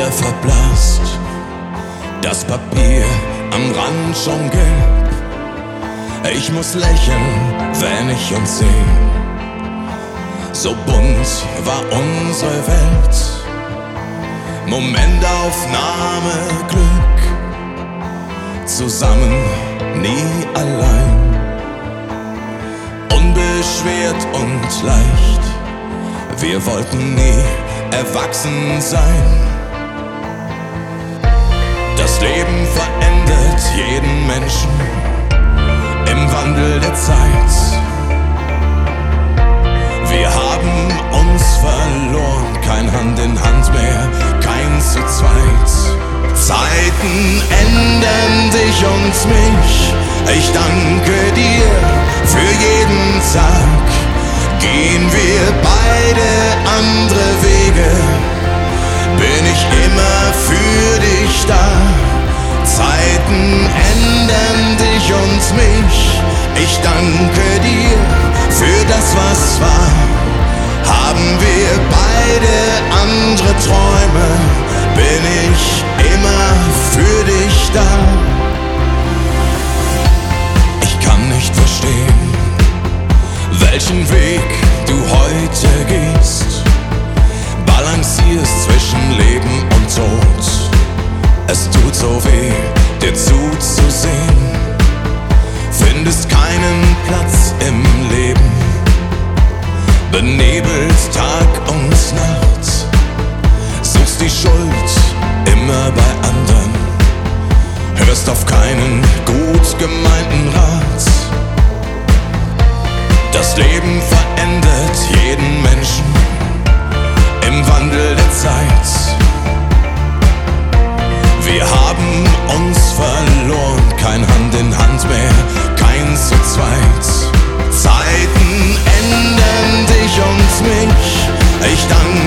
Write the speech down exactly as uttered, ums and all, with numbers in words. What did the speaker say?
Bilder verblasst, das Papier am Rand schon gelb. Ich muss lächeln, wenn ich uns seh. So bunt war unsere Welt. Momentaufnahme, Glück. Zusammen, nie allein. Unbeschwert und leicht. Wir wollten nie erwachsen sein. Das Leben verändert jeden Menschen im Wandel der Zeit. Wir haben uns verloren, kein Hand in Hand mehr, kein zu zweit. Zeiten ändern dich und mich. Ich danke dir für jeden Tag. Gehen wir beide andere Wege, bin ich immer für dich da. Zeiten ändern dich und mich. Ich danke dir für das, was war. Haben wir beide andere Träume, bin ich immer für dich da. Ich kann nicht verstehen, welchen Weg du heute gehst. Balancierst zwischen Leben und Tod. Es tut so weh, dir zuzusehen. Findest keinen Platz im Leben. Benebelt Tag und Nacht. Suchst die Schuld immer bei anderen. Hörst auf keinen gut gemeinten Rat. Das Leben verändert jeden Menschen im Wandel der Zeit. Wir haben uns verloren, kein Hand in Hand mehr, kein zu zweit. Zeiten ändern dich und mich. Ich danke